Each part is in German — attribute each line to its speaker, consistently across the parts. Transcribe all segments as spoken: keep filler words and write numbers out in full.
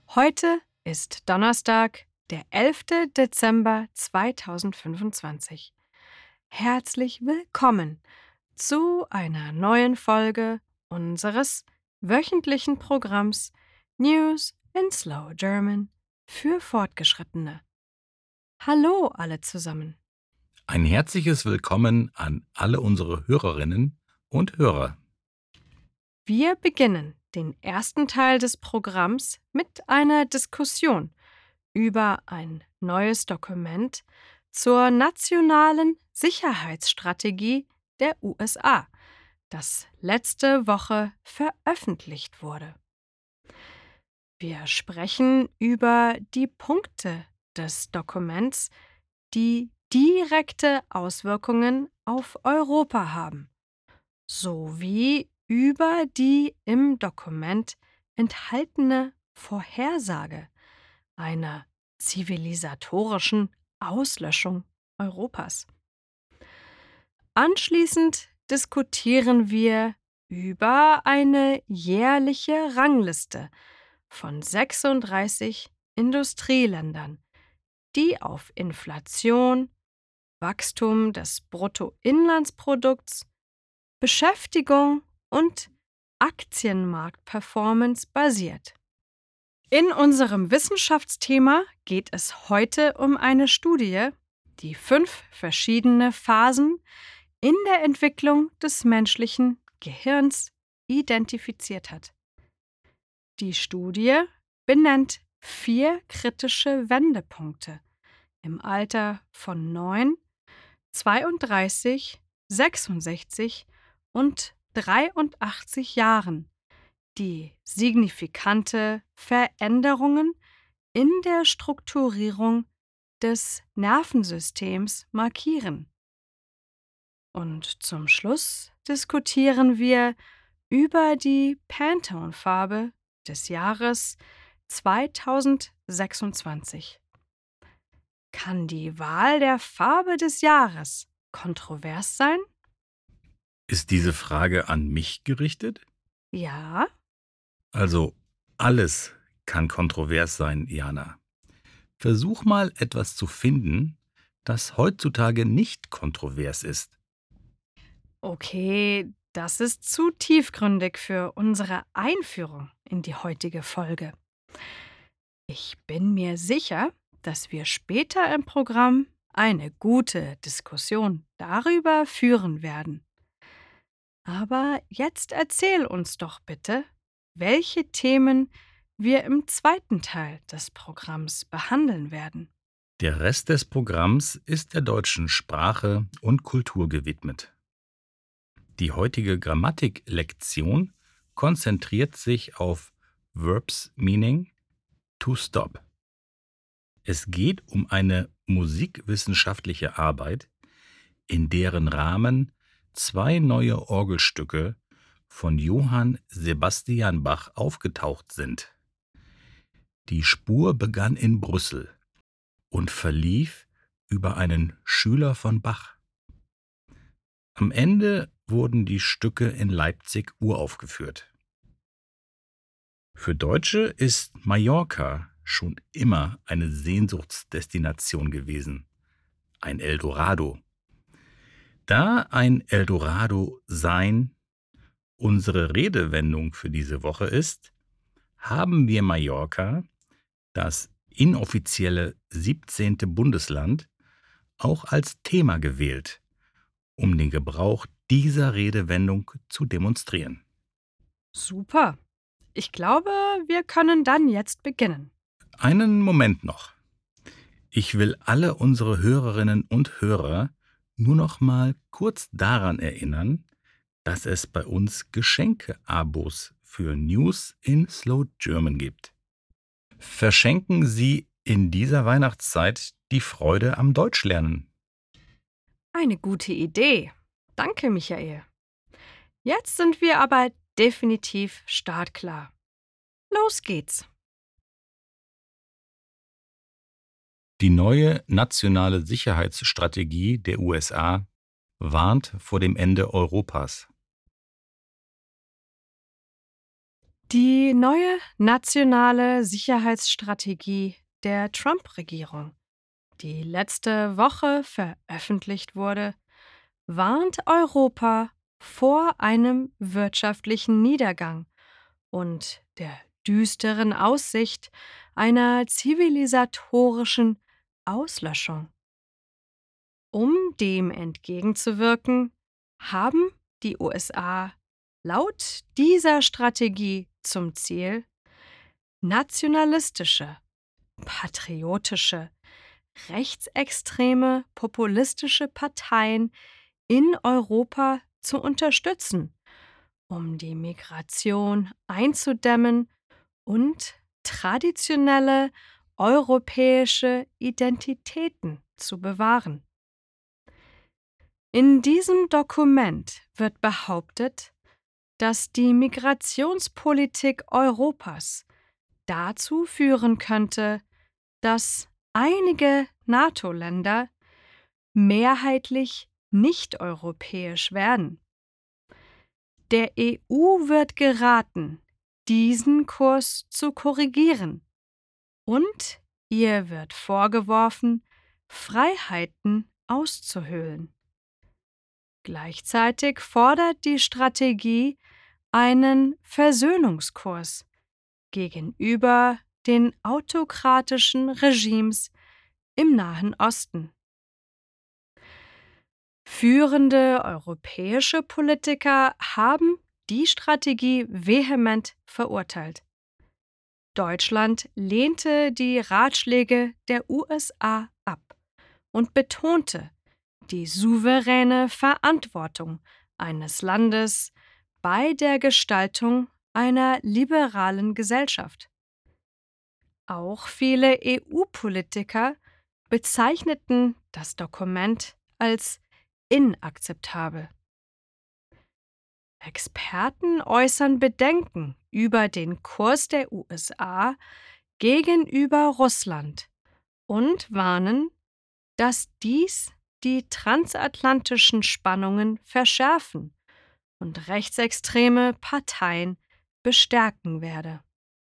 Speaker 1: Heute ist Donnerstag, der elfte Dezember zweitausendfünfundzwanzig. Herzlich willkommen zu einer neuen Folge unseres wöchentlichen Programms News in Slow German für Fortgeschrittene. Hallo alle zusammen.
Speaker 2: Ein herzliches Willkommen an alle unsere Hörerinnen und Hörer.
Speaker 1: Wir beginnen den ersten Teil des Programms mit einer Diskussion über ein neues Dokument zur nationalen Sicherheitsstrategie der U S A, das letzte Woche veröffentlicht wurde. Wir sprechen über die Punkte des Dokuments, die direkte Auswirkungen auf Europa haben, sowie über die im Dokument enthaltene Vorhersage einer zivilisatorischen Auslöschung Europas. Anschließend diskutieren wir über eine jährliche Rangliste von sechsunddreißig Industrieländern, die auf Inflation, Wachstum des Bruttoinlandsprodukts, Beschäftigung und Aktienmarktperformance basiert. In unserem Wissenschaftsthema geht es heute um eine Studie, die fünf verschiedene Phasen in der Entwicklung des menschlichen Gehirns identifiziert hat. Die Studie benennt vier kritische Wendepunkte im Alter von neun, zweiunddreißig, sechsundsechzig und dreiundachtzig Jahren, die signifikante Veränderungen in der Strukturierung des Nervensystems markieren. Und zum Schluss diskutieren wir über die Pantone-Farbe des Jahres zweitausendsechsundzwanzig. Kann die Wahl der Farbe des Jahres kontrovers sein?
Speaker 2: Ist diese Frage an mich gerichtet?
Speaker 1: Ja.
Speaker 2: Also, alles kann kontrovers sein, Jana. Versuch mal etwas zu finden, das heutzutage nicht kontrovers ist.
Speaker 1: Okay, das ist zu tiefgründig für unsere Einführung in die heutige Folge. Ich bin mir sicher, dass wir später im Programm eine gute Diskussion darüber führen werden. Aber jetzt erzähl uns doch bitte, welche Themen wir im zweiten Teil des Programms behandeln werden.
Speaker 2: Der Rest des Programms ist der deutschen Sprache und Kultur gewidmet. Die heutige Grammatiklektion konzentriert sich auf Verbs Meaning to stop. Es geht um eine musikwissenschaftliche Arbeit, in deren Rahmen zwei neue Orgelstücke von Johann Sebastian Bach aufgetaucht sind. Die Spur begann in Brüssel und verlief über einen Schüler von Bach. Am Ende wurden die Stücke in Leipzig uraufgeführt. Für Deutsche ist Mallorca schon immer eine Sehnsuchtsdestination gewesen, ein Eldorado. Da ein Eldorado sein unsere Redewendung für diese Woche ist, haben wir Mallorca, das inoffizielle siebzehnte Bundesland, auch als Thema gewählt, um den Gebrauch dieser Redewendung zu demonstrieren.
Speaker 1: Super. Ich glaube, wir können dann jetzt beginnen.
Speaker 2: Einen Moment noch. Ich will alle unsere Hörerinnen und Hörer nur noch mal kurz daran erinnern, dass es bei uns Geschenke-Abos für News in Slow German gibt. Verschenken Sie in dieser Weihnachtszeit die Freude am Deutschlernen.
Speaker 1: Eine gute Idee. Danke, Michael. Jetzt sind wir aber definitiv startklar. Los geht's.
Speaker 2: Die neue nationale Sicherheitsstrategie der U S A warnt vor dem Ende Europas.
Speaker 1: Die neue nationale Sicherheitsstrategie der Trump-Regierung, die letzte Woche veröffentlicht wurde, warnt Europa vor einem wirtschaftlichen Niedergang und der düsteren Aussicht einer zivilisatorischen Auslöschung. Um dem entgegenzuwirken, haben die U S A laut dieser Strategie zum Ziel, nationalistische, patriotische, rechtsextreme, populistische Parteien in Europa zu unterstützen, um die Migration einzudämmen und traditionelle europäische Identitäten zu bewahren. In diesem Dokument wird behauptet, dass die Migrationspolitik Europas dazu führen könnte, dass einige NATO-Länder mehrheitlich nicht-europäisch werden. Der E U wird geraten, diesen Kurs zu korrigieren, und ihr wird vorgeworfen, Freiheiten auszuhöhlen. Gleichzeitig fordert die Strategie einen Versöhnungskurs gegenüber den autokratischen Regimes im Nahen Osten. Führende europäische Politiker haben die Strategie vehement verurteilt. Deutschland lehnte die Ratschläge der U S A ab und betonte die souveräne Verantwortung eines Landes bei der Gestaltung einer liberalen Gesellschaft. Auch viele E U-Politiker bezeichneten das Dokument als inakzeptabel. Experten äußern Bedenken über den Kurs der U S A gegenüber Russland und warnen, dass dies die transatlantischen Spannungen verschärfen und rechtsextreme Parteien bestärken werde.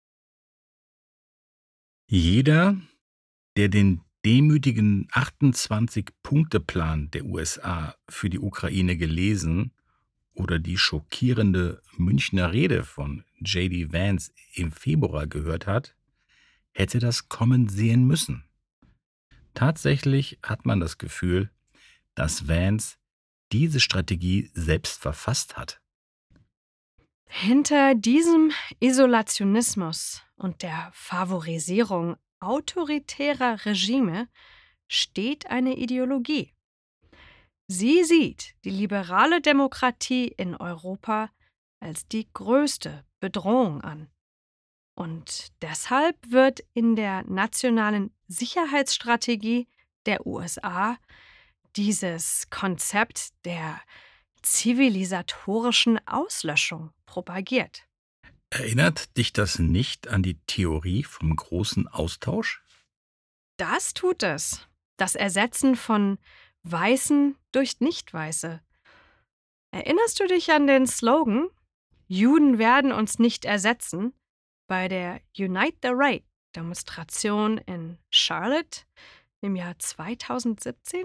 Speaker 2: Jeder, der den demütigen achtundzwanzig-Punkte-Plan der U S A für die Ukraine gelesen oder die schockierende Münchner Rede von J D Vance im Februar gehört hat, hätte das kommen sehen müssen. Tatsächlich hat man das Gefühl, dass Vance diese Strategie selbst verfasst hat.
Speaker 1: Hinter diesem Isolationismus und der Favorisierung autoritärer Regime steht eine Ideologie. Sie sieht die liberale Demokratie in Europa als die größte Bedrohung an. Und deshalb wird in der nationalen Sicherheitsstrategie der U S A dieses Konzept der zivilisatorischen Auslöschung propagiert.
Speaker 2: Erinnert dich das nicht an die Theorie vom großen Austausch?
Speaker 1: Das tut es. Das Ersetzen von Weißen durch Nicht-Weiße. Erinnerst du dich an den Slogan „Juden werden uns nicht ersetzen“ bei der Unite the Right-Demonstration in Charlotte im Jahr zweitausendsiebzehn?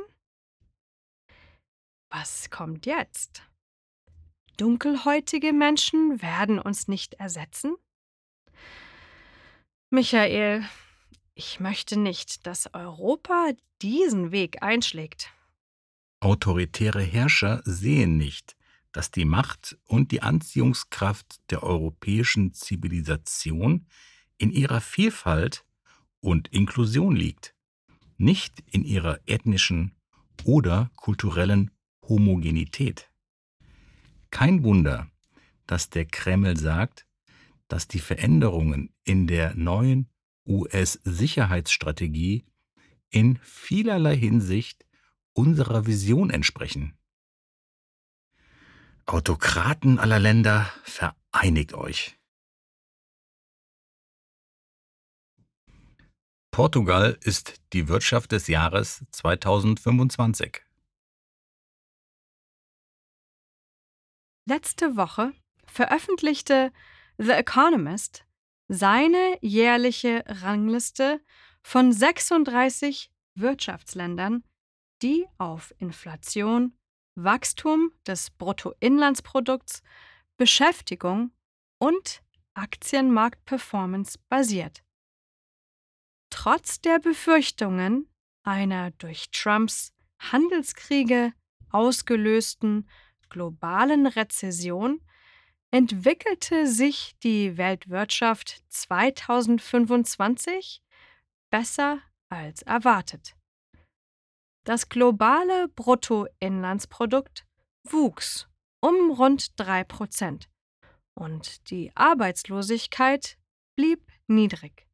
Speaker 1: Was kommt jetzt? Dunkelhäutige Menschen werden uns nicht ersetzen? Michael, ich möchte nicht, dass Europa diesen Weg einschlägt.
Speaker 2: Autoritäre Herrscher sehen nicht, dass die Macht und die Anziehungskraft der europäischen Zivilisation in ihrer Vielfalt und Inklusion liegt, nicht in ihrer ethnischen oder kulturellen Homogenität. Kein Wunder, dass der Kreml sagt, dass die Veränderungen in der neuen U S-Sicherheitsstrategie in vielerlei Hinsicht unserer Vision entsprechen. Autokraten aller Länder, vereinigt euch! Portugal ist die Wirtschaft des Jahres zweitausendfünfundzwanzig.
Speaker 1: Letzte Woche veröffentlichte The Economist seine jährliche Rangliste von sechsunddreißig Wirtschaftsländern, die auf Inflation, Wachstum des Bruttoinlandsprodukts, Beschäftigung und Aktienmarktperformance basiert. Trotz der Befürchtungen einer durch Trumps Handelskriege ausgelösten globalen Rezession entwickelte sich die Weltwirtschaft zweitausendfünfundzwanzig besser als erwartet. Das globale Bruttoinlandsprodukt wuchs um rund drei Prozent und die Arbeitslosigkeit blieb niedrig.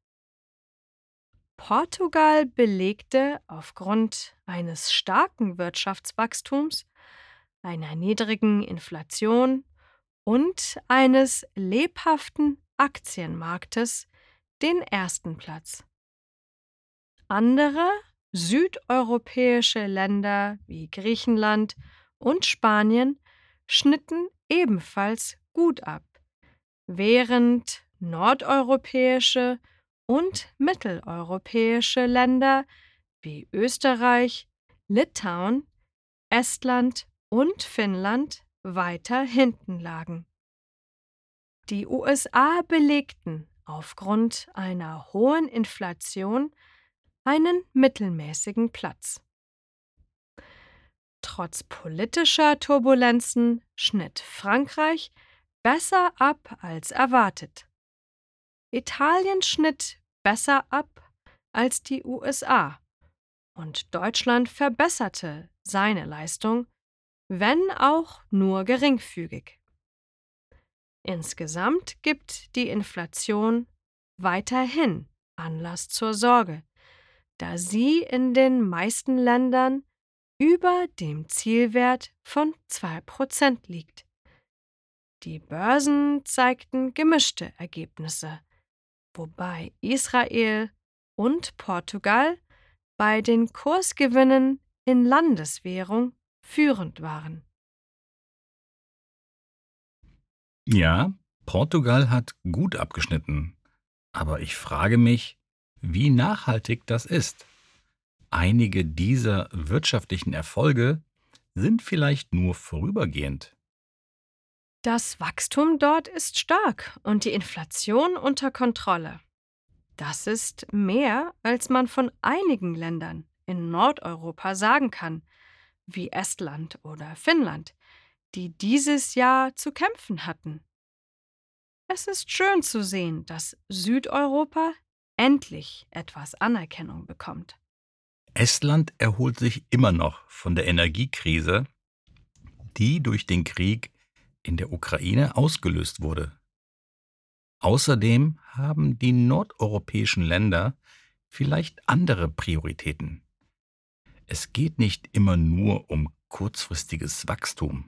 Speaker 1: Portugal belegte aufgrund eines starken Wirtschaftswachstums, einer niedrigen Inflation und eines lebhaften Aktienmarktes den ersten Platz. Andere südeuropäische Länder wie Griechenland und Spanien schnitten ebenfalls gut ab, während nordeuropäische und mitteleuropäische Länder wie Österreich, Litauen, Estland und Finnland weiter hinten lagen. Die U S A belegten aufgrund einer hohen Inflation einen mittelmäßigen Platz. Trotz politischer Turbulenzen schnitt Frankreich besser ab als erwartet. Italien schnitt besser ab als die U S A und Deutschland verbesserte seine Leistung, wenn auch nur geringfügig. Insgesamt gibt die Inflation weiterhin Anlass zur Sorge, da sie in den meisten Ländern über dem Zielwert von zwei Prozent liegt. Die Börsen zeigten gemischte Ergebnisse, wobei Israel und Portugal bei den Kursgewinnen in Landeswährung führend waren.
Speaker 2: Ja, Portugal hat gut abgeschnitten. Aber ich frage mich, wie nachhaltig das ist. Einige dieser wirtschaftlichen Erfolge sind vielleicht nur vorübergehend.
Speaker 1: Das Wachstum dort ist stark und die Inflation unter Kontrolle. Das ist mehr, als man von einigen Ländern in Nordeuropa sagen kann, wie Estland oder Finnland, die dieses Jahr zu kämpfen hatten. Es ist schön zu sehen, dass Südeuropa endlich etwas Anerkennung bekommt.
Speaker 2: Estland erholt sich immer noch von der Energiekrise, die durch den Krieg in der Ukraine ausgelöst wurde. Außerdem haben die nordeuropäischen Länder vielleicht andere Prioritäten. Es geht nicht immer nur um kurzfristiges Wachstum.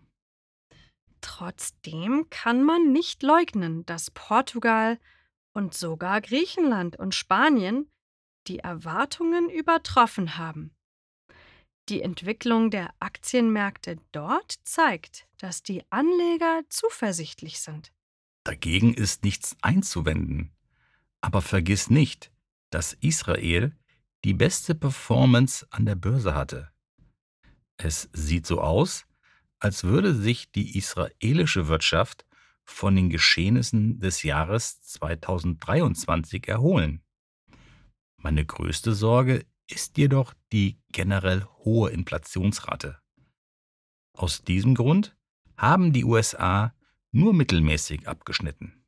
Speaker 1: Trotzdem kann man nicht leugnen, dass Portugal und sogar Griechenland und Spanien die Erwartungen übertroffen haben. Die Entwicklung der Aktienmärkte dort zeigt, dass die Anleger zuversichtlich sind.
Speaker 2: Dagegen ist nichts einzuwenden. Aber vergiss nicht, dass Israel die beste Performance an der Börse hatte. Es sieht so aus, als würde sich die israelische Wirtschaft von den Geschehnissen des Jahres zweitausenddreiundzwanzig erholen. Meine größte Sorge ist jedoch die generell hohe Inflationsrate. Aus diesem Grund haben die U S A nur mittelmäßig abgeschnitten.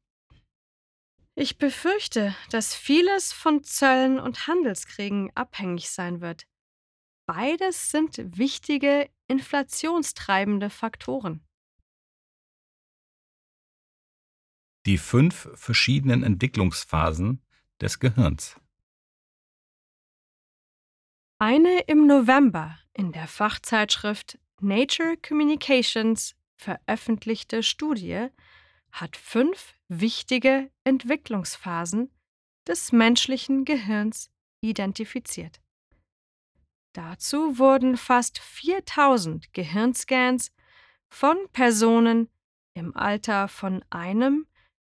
Speaker 1: Ich befürchte, dass vieles von Zöllen und Handelskriegen abhängig sein wird. Beides sind wichtige inflationstreibende Faktoren.
Speaker 2: Die fünf verschiedenen Entwicklungsphasen des Gehirns.
Speaker 1: Eine im November in der Fachzeitschrift Nature Communications veröffentlichte Studie hat fünf wichtige Entwicklungsphasen des menschlichen Gehirns identifiziert. Dazu wurden fast viertausend Gehirnscans von Personen im Alter von einem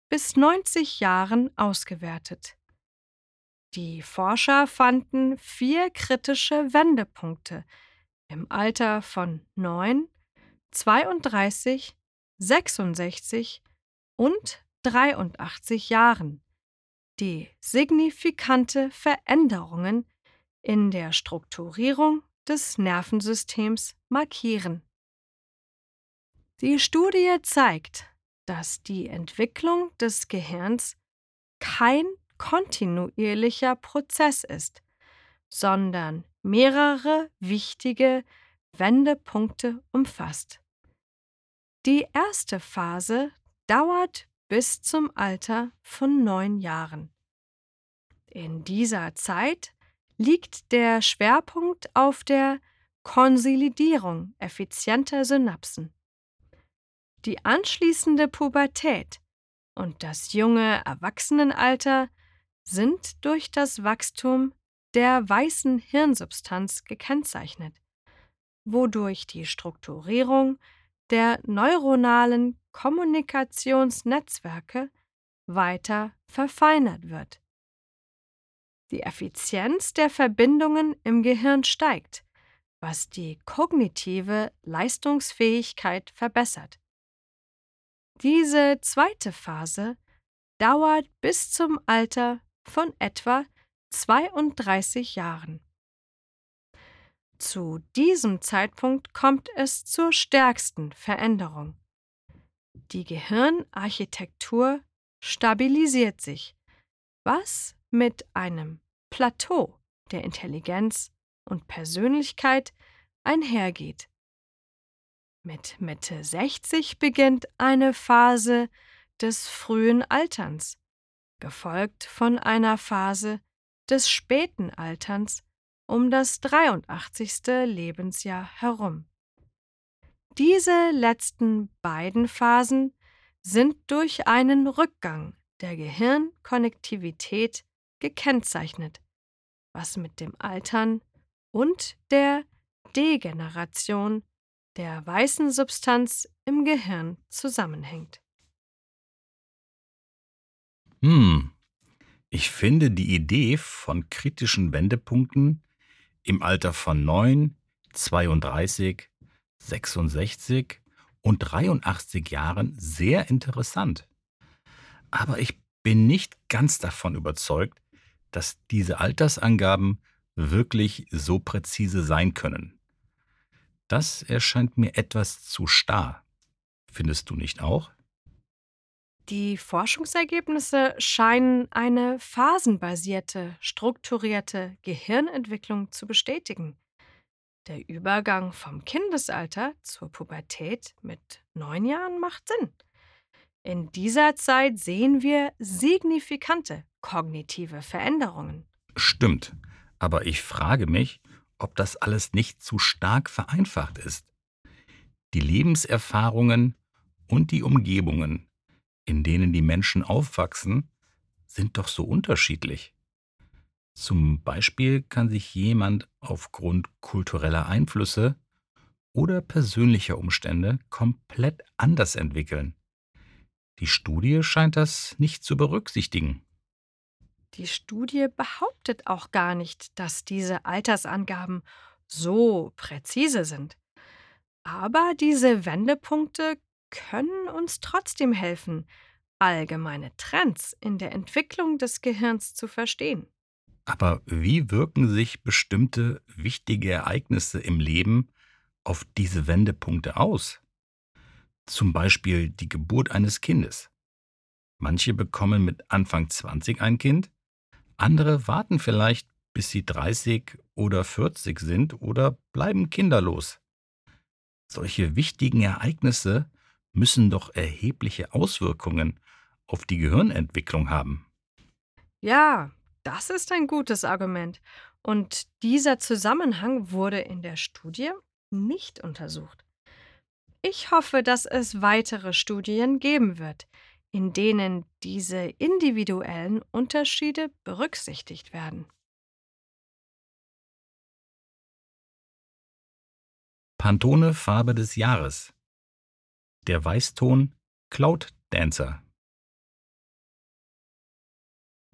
Speaker 1: bis neunzig Jahren ausgewertet. Die Forscher fanden vier kritische Wendepunkte im Alter von neun, zweiunddreißig, sechsundsechzig und dreiundachtzig Jahren, die signifikante Veränderungen in der Strukturierung des Nervensystems markieren. Die Studie zeigt, dass die Entwicklung des Gehirns kein kontinuierlicher Prozess ist, sondern mehrere wichtige Wendepunkte umfasst. Die erste Phase dauert bis zum Alter von neun Jahren. In dieser Zeit liegt der Schwerpunkt auf der Konsolidierung effizienter Synapsen. Die anschließende Pubertät und das junge Erwachsenenalter sind durch das Wachstum der weißen Hirnsubstanz gekennzeichnet, wodurch die Strukturierung der neuronalen Kommunikationsnetzwerke weiter verfeinert wird. Die Effizienz der Verbindungen im Gehirn steigt, was die kognitive Leistungsfähigkeit verbessert. Diese zweite Phase dauert bis zum Alter von etwa zweiunddreißig Jahren. Zu diesem Zeitpunkt kommt es zur stärksten Veränderung. Die Gehirnarchitektur stabilisiert sich, was mit einem Plateau der Intelligenz und Persönlichkeit einhergeht. Mit Mitte sechzig beginnt eine Phase des frühen Alterns, gefolgt von einer Phase des späten Alterns um das dreiundachtzigste Lebensjahr herum. Diese letzten beiden Phasen sind durch einen Rückgang der Gehirnkonnektivität gekennzeichnet, was mit dem Altern und der Degeneration der weißen Substanz im Gehirn zusammenhängt.
Speaker 2: Hm, ich finde die Idee von kritischen Wendepunkten im Alter von neun, zweiunddreißig, sechsundsechzig und dreiundachtzig Jahren sehr interessant. Aber ich bin nicht ganz davon überzeugt, dass diese Altersangaben wirklich so präzise sein können. Das erscheint mir etwas zu starr. Findest du nicht auch?
Speaker 1: Die Forschungsergebnisse scheinen eine phasenbasierte, strukturierte Gehirnentwicklung zu bestätigen. Der Übergang vom Kindesalter zur Pubertät mit neun Jahren macht Sinn. In dieser Zeit sehen wir signifikante kognitive Veränderungen.
Speaker 2: Stimmt, aber ich frage mich, ob das alles nicht zu stark vereinfacht ist. Die Lebenserfahrungen und die Umgebungen, in denen die Menschen aufwachsen, sind doch so unterschiedlich. Zum Beispiel kann sich jemand aufgrund kultureller Einflüsse oder persönlicher Umstände komplett anders entwickeln. Die Studie scheint das nicht zu berücksichtigen.
Speaker 1: Die Studie behauptet auch gar nicht, dass diese Altersangaben so präzise sind. Aber diese Wendepunkte können uns trotzdem helfen, allgemeine Trends in der Entwicklung des Gehirns zu verstehen.
Speaker 2: Aber wie wirken sich bestimmte wichtige Ereignisse im Leben auf diese Wendepunkte aus? Zum Beispiel die Geburt eines Kindes. Manche bekommen mit Anfang zwanzig ein Kind, andere warten vielleicht, bis sie dreißig oder vierzig sind oder bleiben kinderlos. Solche wichtigen Ereignisse müssen doch erhebliche Auswirkungen auf die Gehirnentwicklung haben.
Speaker 1: Ja, das ist ein gutes Argument. Und dieser Zusammenhang wurde in der Studie nicht untersucht. Ich hoffe, dass es weitere Studien geben wird, in denen diese individuellen Unterschiede berücksichtigt werden.
Speaker 2: Pantone Farbe des Jahres. Der Weißton Cloud Dancer.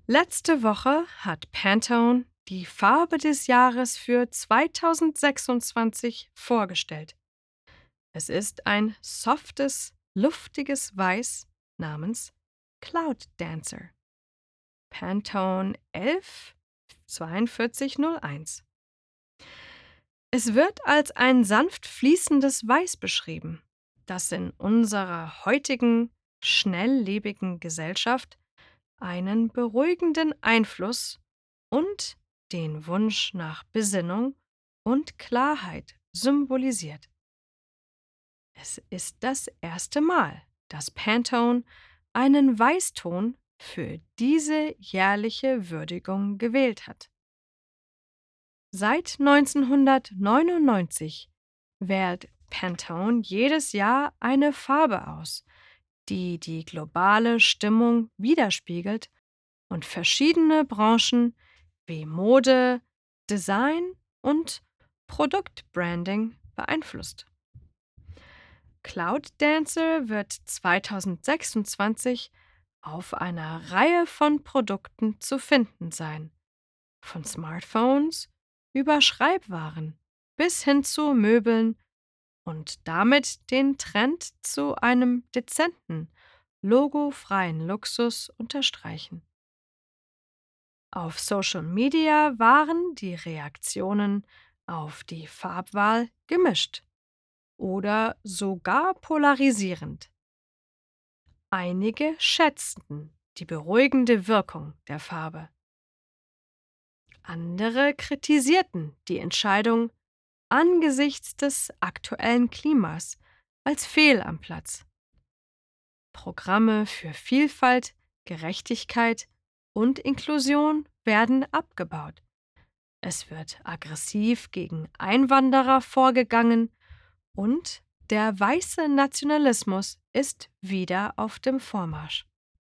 Speaker 1: Letzte Woche hat Pantone die Farbe des Jahres für zweitausendsechsundzwanzig vorgestellt. Es ist ein softes, luftiges Weiß namens Cloud Dancer. Pantone elf zweiundvierzig null eins. Es wird als ein sanft fließendes Weiß beschrieben, das in unserer heutigen, schnelllebigen Gesellschaft einen beruhigenden Einfluss und den Wunsch nach Besinnung und Klarheit symbolisiert. Es ist das erste Mal, dass Pantone einen Weißton für diese jährliche Würdigung gewählt hat. Seit neunzehnhundertneunundneunzig wählt Pantone jedes Jahr eine Farbe aus, die die globale Stimmung widerspiegelt und verschiedene Branchen wie Mode, Design und Produktbranding beeinflusst. Cloud Dancer wird zweitausendsechsundzwanzig auf einer Reihe von Produkten zu finden sein, von Smartphones über Schreibwaren bis hin zu Möbeln und damit den Trend zu einem dezenten, logofreien Luxus unterstreichen. Auf Social Media waren die Reaktionen auf die Farbwahl gemischt oder sogar polarisierend. Einige schätzten die beruhigende Wirkung der Farbe. Andere kritisierten die Entscheidung angesichts des aktuellen Klimas als fehl am Platz. Programme für Vielfalt, Gerechtigkeit und Inklusion werden abgebaut. Es wird aggressiv gegen Einwanderer vorgegangen und der weiße Nationalismus ist wieder auf dem Vormarsch.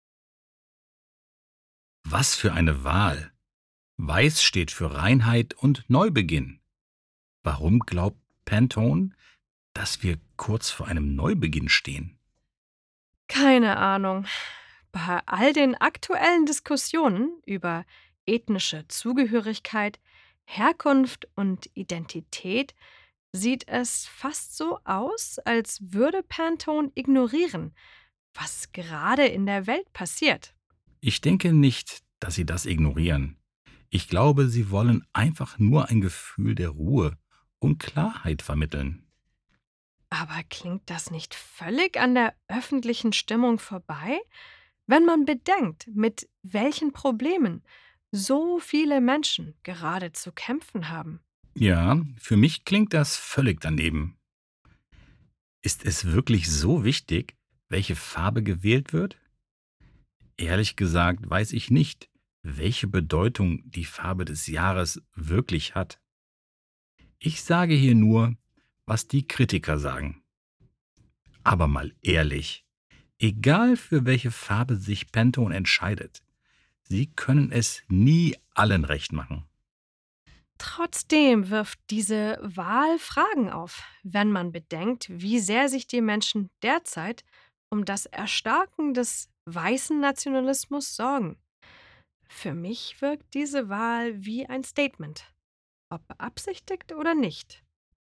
Speaker 2: Was für eine Wahl! Weiß steht für Reinheit und Neubeginn. Warum glaubt Pantone, dass wir kurz vor einem Neubeginn stehen?
Speaker 1: Keine Ahnung. Bei all den aktuellen Diskussionen über ethnische Zugehörigkeit, Herkunft und Identität sieht es fast so aus, als würde Pantone ignorieren, was gerade in der Welt passiert.
Speaker 2: Ich denke nicht, dass sie das ignorieren. Ich glaube, sie wollen einfach nur ein Gefühl der Ruhe und Klarheit vermitteln.
Speaker 1: Aber klingt das nicht völlig an der öffentlichen Stimmung vorbei, wenn man bedenkt, mit welchen Problemen so viele Menschen gerade zu kämpfen haben?
Speaker 2: Ja, für mich klingt das völlig daneben. Ist es wirklich so wichtig, welche Farbe gewählt wird? Ehrlich gesagt weiß ich nicht, welche Bedeutung die Farbe des Jahres wirklich hat. Ich sage hier nur, was die Kritiker sagen. Aber mal ehrlich, egal für welche Farbe sich Pantone entscheidet, sie können es nie allen recht machen.
Speaker 1: Trotzdem wirft diese Wahl Fragen auf, wenn man bedenkt, wie sehr sich die Menschen derzeit um das Erstarken des weißen Nationalismus sorgen. Für mich wirkt diese Wahl wie ein Statement, ob beabsichtigt oder nicht.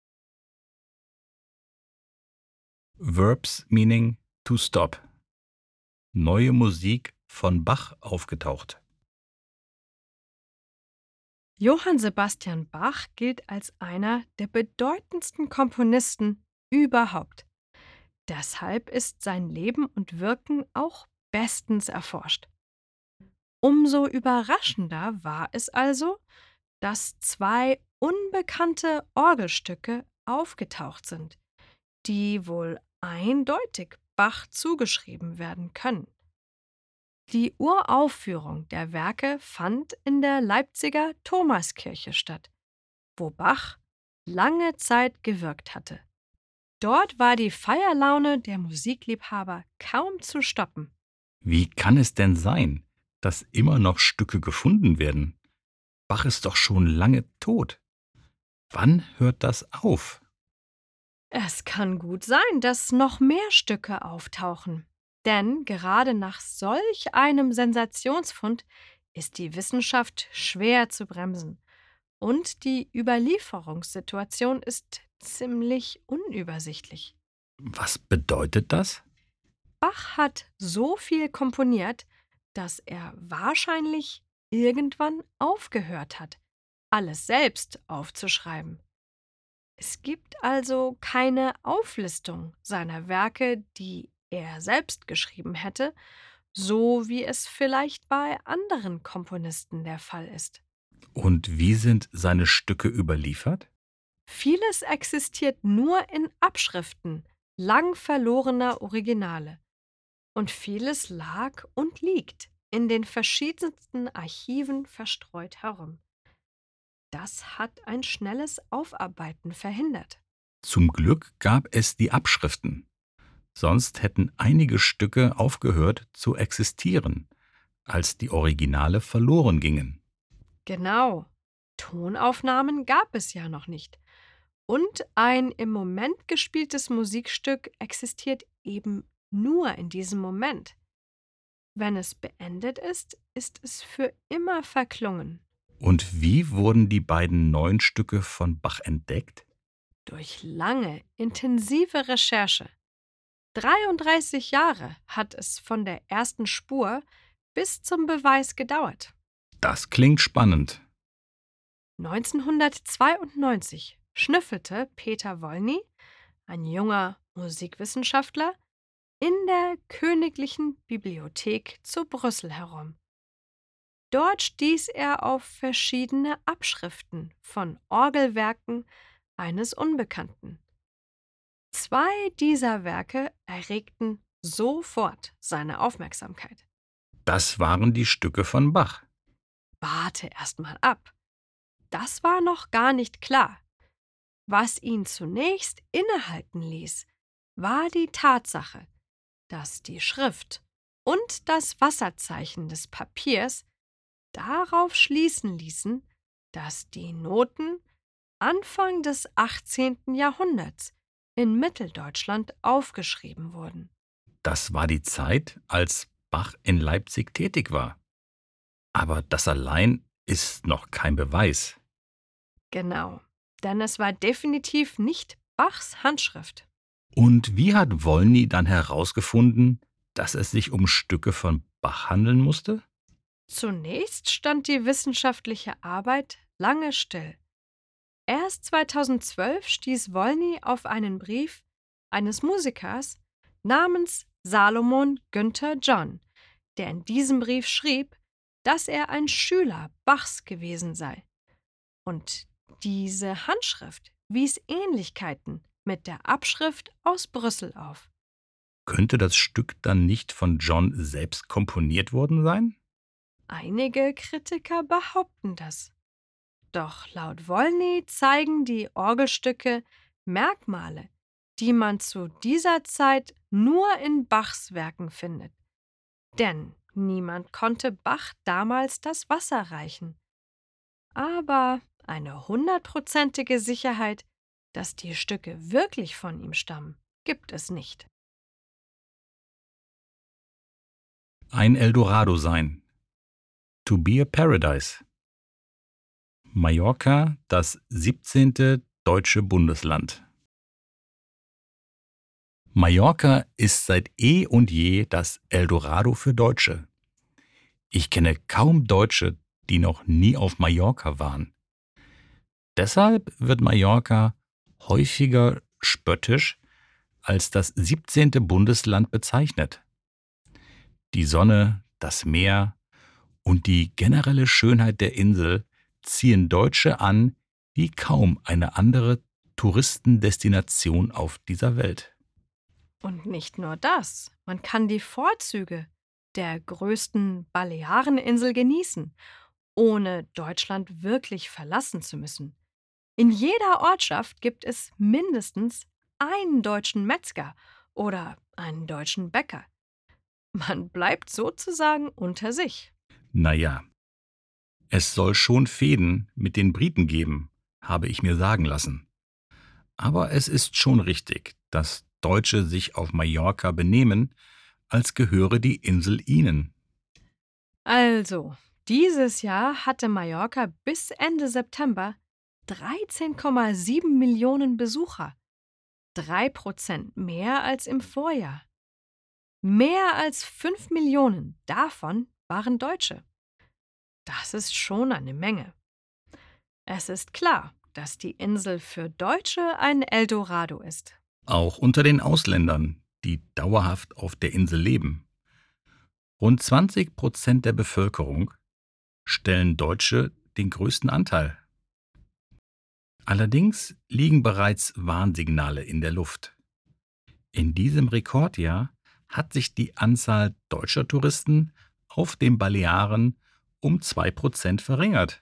Speaker 2: Verbs meaning to stop. Neue Musik von Bach aufgetaucht.
Speaker 1: Johann Sebastian Bach gilt als einer der bedeutendsten Komponisten überhaupt. Deshalb ist sein Leben und Wirken auch bestens erforscht. Umso überraschender war es also, dass zwei unbekannte Orgelstücke aufgetaucht sind, die wohl eindeutig Bach zugeschrieben werden können. Die Uraufführung der Werke fand in der Leipziger Thomaskirche statt, wo Bach lange Zeit gewirkt hatte. Dort war die Feierlaune der Musikliebhaber kaum zu stoppen.
Speaker 2: Wie kann es denn sein, dass immer noch Stücke gefunden werden? Bach ist doch schon lange tot. Wann hört das auf?
Speaker 1: Es kann gut sein, dass noch mehr Stücke auftauchen. Denn gerade nach solch einem Sensationsfund ist die Wissenschaft schwer zu bremsen und die Überlieferungssituation ist ziemlich unübersichtlich.
Speaker 2: Was bedeutet das?
Speaker 1: Bach hat so viel komponiert, dass er wahrscheinlich irgendwann aufgehört hat, alles selbst aufzuschreiben. Es gibt also keine Auflistung seiner Werke, die er selbst geschrieben hätte, so wie es vielleicht bei anderen Komponisten der Fall ist.
Speaker 2: Und wie sind seine Stücke überliefert?
Speaker 1: Vieles existiert nur in Abschriften lang verlorener Originale und vieles lag und liegt in den verschiedensten Archiven verstreut herum. Das hat ein schnelles Aufarbeiten verhindert.
Speaker 2: Zum Glück gab es die Abschriften. Sonst hätten einige Stücke aufgehört zu existieren, als die Originale verloren gingen.
Speaker 1: Genau, Tonaufnahmen gab es ja noch nicht. Und ein im Moment gespieltes Musikstück existiert eben nur in diesem Moment. Wenn es beendet ist, ist es für immer verklungen.
Speaker 2: Und wie wurden die beiden neuen Stücke von Bach entdeckt?
Speaker 1: Durch lange, intensive Recherche. dreiunddreißig Jahre hat es von der ersten Spur bis zum Beweis gedauert.
Speaker 2: Das klingt spannend.
Speaker 1: neunzehnhundertzweiundneunzig schnüffelte Peter Wolny, ein junger Musikwissenschaftler, in der Königlichen Bibliothek zu Brüssel herum. Dort stieß er auf verschiedene Abschriften von Orgelwerken eines Unbekannten. Zwei dieser Werke erregten sofort seine Aufmerksamkeit.
Speaker 2: Das waren die Stücke von Bach.
Speaker 1: Warte erst mal ab. Das war noch gar nicht klar. Was ihn zunächst innehalten ließ, war die Tatsache, dass die Schrift und das Wasserzeichen des Papiers darauf schließen ließen, dass die Noten Anfang des achtzehnten Jahrhunderts in Mitteldeutschland aufgeschrieben wurden.
Speaker 2: Das war die Zeit, als Bach in Leipzig tätig war. Aber das allein ist noch kein Beweis.
Speaker 1: Genau, denn es war definitiv nicht Bachs Handschrift.
Speaker 2: Und wie hat Wolny dann herausgefunden, dass es sich um Stücke von Bach handeln musste?
Speaker 1: Zunächst stand die wissenschaftliche Arbeit lange still. Erst zweitausendzwölf stieß Wolny auf einen Brief eines Musikers namens Salomon Günther John, der in diesem Brief schrieb, dass er ein Schüler Bachs gewesen sei. Und diese Handschrift wies Ähnlichkeiten mit der Abschrift aus Brüssel auf.
Speaker 2: Könnte das Stück dann nicht von John selbst komponiert worden sein?
Speaker 1: Einige Kritiker behaupten das. Doch laut Wolny zeigen die Orgelstücke Merkmale, die man zu dieser Zeit nur in Bachs Werken findet. Denn niemand konnte Bach damals das Wasser reichen. Aber eine hundertprozentige Sicherheit, dass die Stücke wirklich von ihm stammen, gibt es nicht.
Speaker 2: Ein Eldorado sein. To be a paradise. Mallorca, das siebzehnte deutsche Bundesland. Mallorca ist seit eh und je das Eldorado für Deutsche. Ich kenne kaum Deutsche, die noch nie auf Mallorca waren. Deshalb wird Mallorca häufiger spöttisch als das siebzehnte Bundesland bezeichnet. Die Sonne, das Meer und die generelle Schönheit der Insel ziehen Deutsche an wie kaum eine andere Touristendestination auf dieser Welt.
Speaker 1: Und nicht nur das, man kann die Vorzüge der größten Baleareninsel genießen, ohne Deutschland wirklich verlassen zu müssen. In jeder Ortschaft gibt es mindestens einen deutschen Metzger oder einen deutschen Bäcker. Man bleibt sozusagen unter sich.
Speaker 2: Naja, es soll schon Fehden mit den Briten geben, habe ich mir sagen lassen. Aber es ist schon richtig, dass Deutsche sich auf Mallorca benehmen, als gehöre die Insel ihnen.
Speaker 1: Also, Dieses Jahr hatte Mallorca bis Ende September dreizehn Komma sieben Millionen Besucher. Drei Prozent mehr als im Vorjahr. Mehr als fünf Millionen davon waren Deutsche. Das ist schon eine Menge. Es ist klar, dass die Insel für Deutsche ein Eldorado ist.
Speaker 2: Auch unter den Ausländern, die dauerhaft auf der Insel leben. Rund zwanzig Prozent der Bevölkerung stellen Deutsche den größten Anteil. Allerdings liegen bereits Warnsignale in der Luft. In diesem Rekordjahr hat sich die Anzahl deutscher Touristen auf den Balearen um zwei Prozent verringert.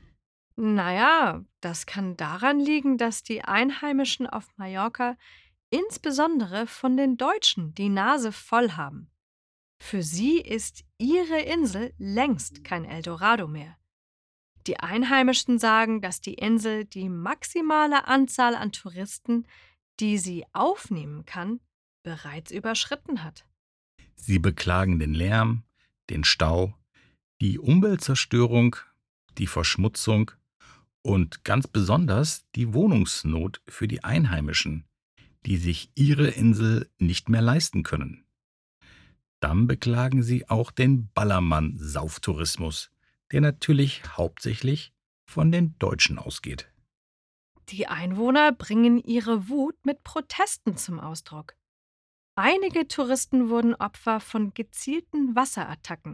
Speaker 1: Naja, das kann daran liegen, dass die Einheimischen auf Mallorca insbesondere von den Deutschen die Nase voll haben. Für sie ist ihre Insel längst kein Eldorado mehr. Die Einheimischen sagen, dass die Insel die maximale Anzahl an Touristen, die sie aufnehmen kann, bereits überschritten hat.
Speaker 2: Sie beklagen den Lärm, den Stau, die Umweltzerstörung, die Verschmutzung und ganz besonders die Wohnungsnot für die Einheimischen, die sich ihre Insel nicht mehr leisten können. Dann beklagen sie auch den Ballermann-Sauftourismus, der natürlich hauptsächlich von den Deutschen ausgeht.
Speaker 1: Die Einwohner bringen ihre Wut mit Protesten zum Ausdruck. Einige Touristen wurden Opfer von gezielten Wasserattacken.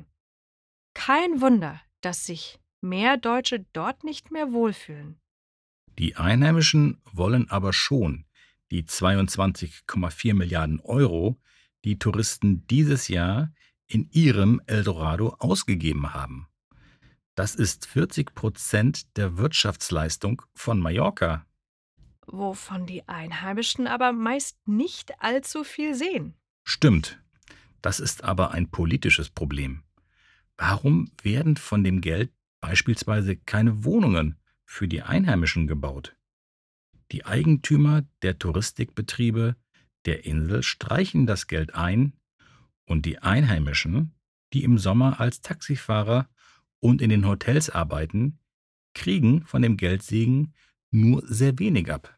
Speaker 1: Kein Wunder, dass sich mehr Deutsche dort nicht mehr wohlfühlen.
Speaker 2: Die Einheimischen wollen aber schon die zweiundzwanzig Komma vier Milliarden Euro, die Touristen dieses Jahr in ihrem Eldorado ausgegeben haben. Das ist vierzig Prozent der Wirtschaftsleistung von Mallorca.
Speaker 1: Wovon die Einheimischen aber meist nicht allzu viel sehen.
Speaker 2: Stimmt, das ist aber ein politisches Problem. Warum werden von dem Geld beispielsweise keine Wohnungen für die Einheimischen gebaut? Die Eigentümer der Touristikbetriebe der Insel streichen das Geld ein und die Einheimischen, die im Sommer als Taxifahrer und in den Hotels arbeiten, kriegen von dem Geldsegen nur sehr wenig ab.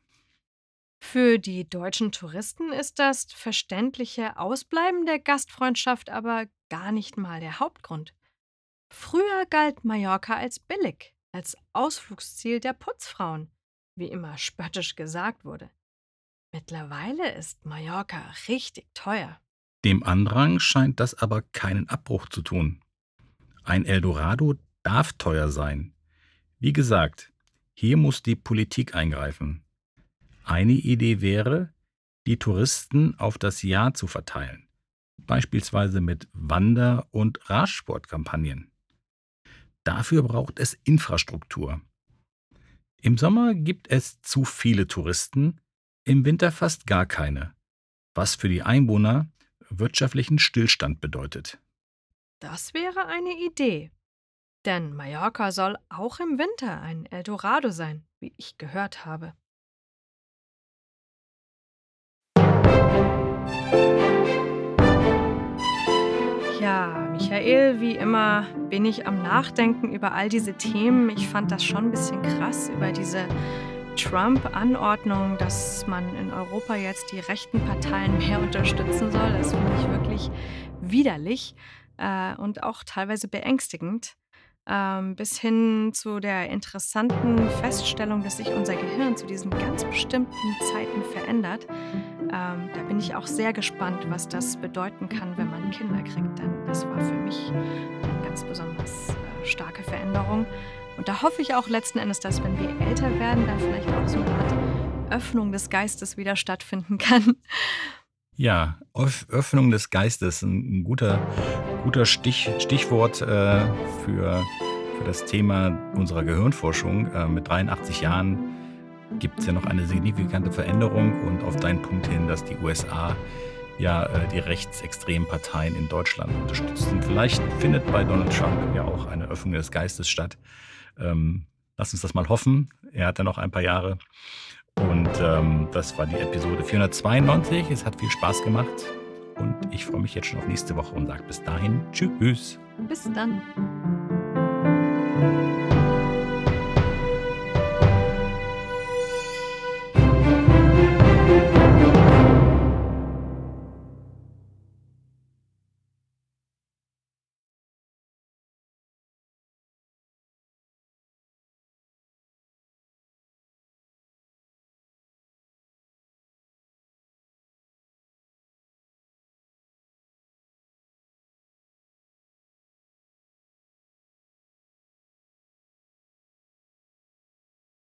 Speaker 1: Für die deutschen Touristen ist das verständliche Ausbleiben der Gastfreundschaft aber gar nicht mal der Hauptgrund. Früher galt Mallorca als billig, als Ausflugsziel der Putzfrauen, wie immer spöttisch gesagt wurde. Mittlerweile ist Mallorca richtig teuer.
Speaker 2: Dem Andrang scheint das aber keinen Abbruch zu tun. Ein Eldorado darf teuer sein. Wie gesagt, hier muss die Politik eingreifen. Eine Idee wäre, die Touristen auf das Jahr zu verteilen, beispielsweise mit Wander- und Radsportkampagnen. Dafür braucht es Infrastruktur. Im Sommer gibt es zu viele Touristen, im Winter fast gar keine, was für die Einwohner wirtschaftlichen Stillstand bedeutet.
Speaker 1: Das wäre eine Idee. Denn Mallorca soll auch im Winter ein Eldorado sein, wie ich gehört habe. Ja, Michael, wie immer bin ich am Nachdenken über all diese Themen. Ich fand das schon ein bisschen krass über diese Trump-Anordnung, dass man in Europa jetzt die rechten Parteien mehr unterstützen soll. Das finde ich wirklich widerlich äh, und auch teilweise beängstigend. Ähm, bis hin zu der interessanten Feststellung, dass sich unser Gehirn zu diesen ganz bestimmten Zeiten verändert. Ähm, da bin ich auch sehr gespannt, was das bedeuten kann, wenn man Kinder kriegt. Denn das war für mich eine ganz besonders äh, starke Veränderung. Und da hoffe ich auch letzten Endes, dass, wenn wir älter werden, dann vielleicht auch so eine Art Öffnung des Geistes wieder stattfinden kann.
Speaker 2: Ja, Öff- Öffnung des Geistes, ein, ein guter, guter Stich, Stichwort äh, für, für das Thema unserer Gehirnforschung. Äh, mit dreiundachtzig Jahren gibt es ja noch eine signifikante Veränderung und auf deinen Punkt hin, dass die U S A ja äh, die rechtsextremen Parteien in Deutschland unterstützen. Vielleicht findet bei Donald Trump ja auch eine Öffnung des Geistes statt. Ähm, lass uns das mal hoffen. Er hat ja noch ein paar Jahre. Und ähm, das war die Episode vierhundertzweiundneunzig. Es hat viel Spaß gemacht. Und ich freue mich jetzt schon auf nächste Woche und sage bis dahin Tschüss.
Speaker 1: Bis dann.